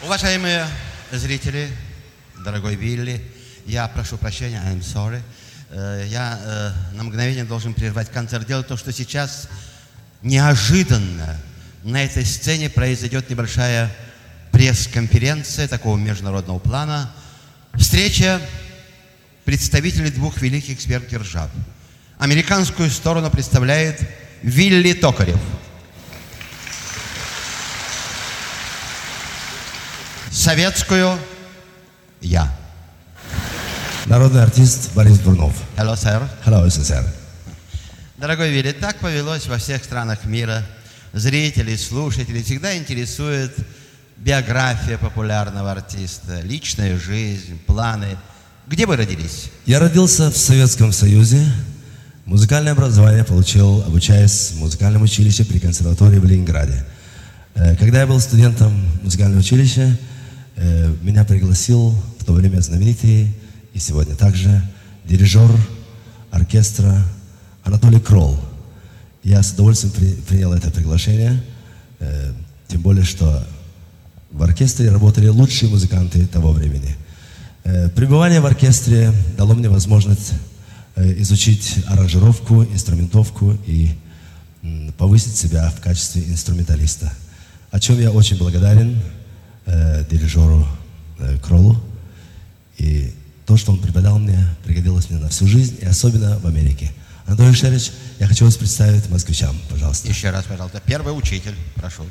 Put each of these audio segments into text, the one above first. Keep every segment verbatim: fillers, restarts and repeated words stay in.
Уважаемые зрители, дорогой Вилли, я прошу прощения, I'm sorry. Я э, на мгновение должен прервать концерт. Дело в том, что сейчас неожиданно на этой сцене произойдет небольшая пресс-конференция такого международного плана. Встреча представителей двух великих сверхдержав. Американскую сторону представляет Вилли Токарев. Советскую – я. Народный артист Борис Бурнов. Hello, sir. Hello, сэр. Дорогой Вилли, так повелось во всех странах мира. Зрителей, слушателей всегда интересует биография популярного артиста, личная жизнь, планы. Где вы родились? Я родился в Советском Союзе. Музыкальное образование получил, обучаясь в музыкальном училище при консерватории в Ленинграде. Когда я был студентом музыкального училища, меня пригласил в то время знаменитый и сегодня также дирижер оркестра Анатолий Кролл. Я с удовольствием при, принял это приглашение, э, тем более, что в оркестре работали лучшие музыканты того времени. Э, пребывание в оркестре дало мне возможность э, изучить аранжировку, инструментовку и э, повысить себя в качестве инструменталиста, о чем я очень благодарен э, дирижеру э, Кроллу. И то, что он преподал мне, пригодилось мне на всю жизнь, и особенно в Америке. Анатолий Александрович, я хочу вас представить москвичам, пожалуйста. Еще раз, пожалуйста. Первый учитель, прошу.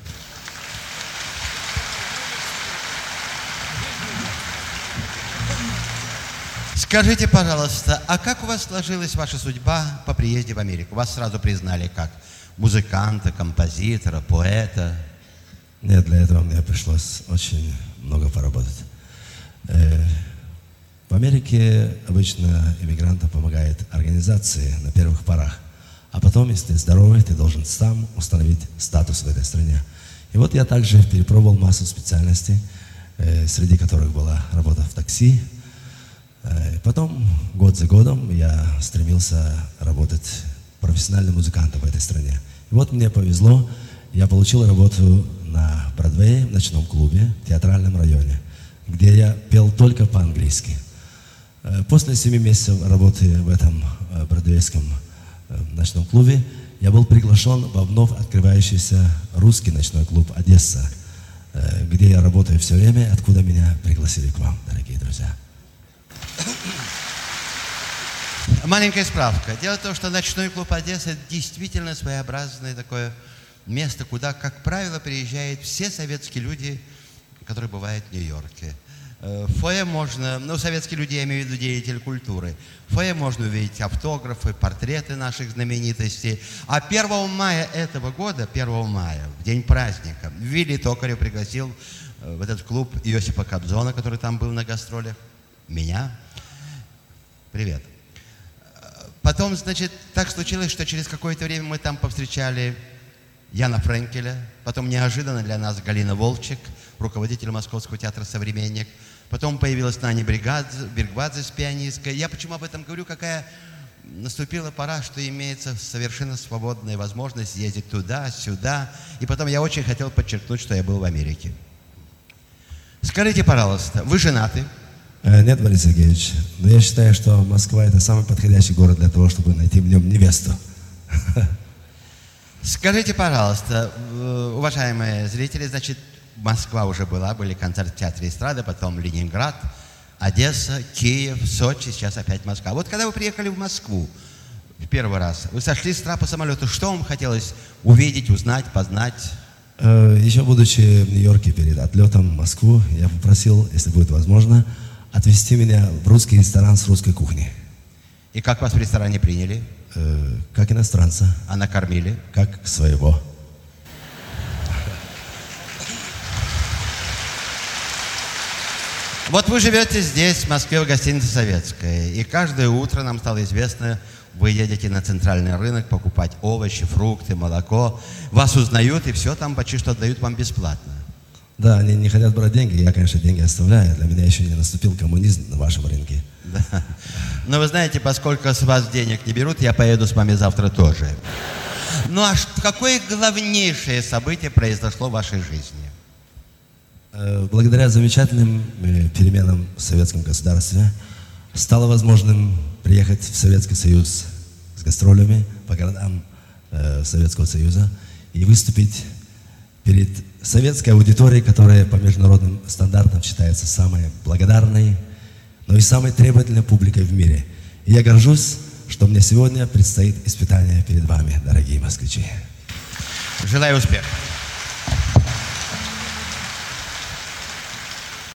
Скажите, пожалуйста, а как у вас сложилась ваша судьба по приезде в Америку? Вас сразу признали как музыканта, композитора, поэта? Нет, для этого мне пришлось очень много поработать. В Америке обычно иммигрантам помогает организации на первых порах, а потом, если ты здоровый, ты должен сам установить статус в этой стране. И вот я также перепробовал массу специальностей, э, среди которых была работа в такси. Э, потом, год за годом, я стремился работать профессиональным музыкантом в этой стране. И вот мне повезло, я получил работу на Бродвее, в ночном клубе, в театральном районе, где я пел только по-английски. После семи месяцев работы в этом бродвейском ночном клубе я был приглашен во вновь открывающийся русский ночной клуб «Одесса», где я работаю все время, откуда меня пригласили к вам, дорогие друзья. Маленькая справка. Дело в том, что ночной клуб «Одесса» действительно своеобразное такое место, куда, как правило, приезжают все советские люди, которые бывают в Нью-Йорке. В фойе можно, ну, советские люди, я имею в виду деятели культуры, в фойе можно увидеть автографы, портреты наших знаменитостей. А первого мая этого года, первого мая, в день праздника, Вилли Токарев пригласил в этот клуб Иосипа Кобзона, который там был на гастролях, меня. Привет. Потом, значит, так случилось, что через какое-то время мы там повстречали Яна Френкеля, потом неожиданно для нас Галина Волчек, руководитель Московского театра «Современник». Потом появилась Наня Бергвадзе с пианисткой. Я почему об этом говорю? Какая наступила пора, что имеется совершенно свободная возможность ездить туда, сюда. И потом я очень хотел подчеркнуть, что я был в Америке. Скажите, пожалуйста, вы женаты? Нет, Борис Сергеевич, но я считаю, что Москва – это самый подходящий город для того, чтобы найти в нем невесту. Скажите, пожалуйста, уважаемые зрители, значит, Москва уже была, были концерты в Театре эстрады, потом Ленинград, Одесса, Киев, Сочи, сейчас опять Москва. Вот когда вы приехали в Москву в первый раз, вы сошли с трапа самолета, что вам хотелось увидеть, узнать, познать? Еще будучи в Нью-Йорке перед отлетом в Москву, я попросил, если будет возможно, отвезти меня в русский ресторан с русской кухней. И как вас в ресторане приняли? Как иностранца. А накормили? Как своего. Вот вы живете здесь, в Москве, в гостинице «Советская», и каждое утро нам стало известно, вы едете на центральный рынок покупать овощи, фрукты, молоко. Вас узнают, и все там почти что отдают вам бесплатно. Да, они не хотят брать деньги, я, конечно, деньги оставляю. Для меня еще не наступил коммунизм на вашем рынке. Да. Но вы знаете, поскольку с вас денег не берут, я поеду с вами завтра тоже. Ну а какое главнейшее событие произошло в вашей жизни? Благодаря замечательным переменам в советском государстве стало возможным приехать в Советский Союз с гастролями по городам Советского Союза и выступить перед советской аудиторией, которая по международным стандартам считается самой благодарной, но и самой требовательной публикой в мире. И я горжусь, что мне сегодня предстоит испытание перед вами, дорогие москвичи. Желаю успеха.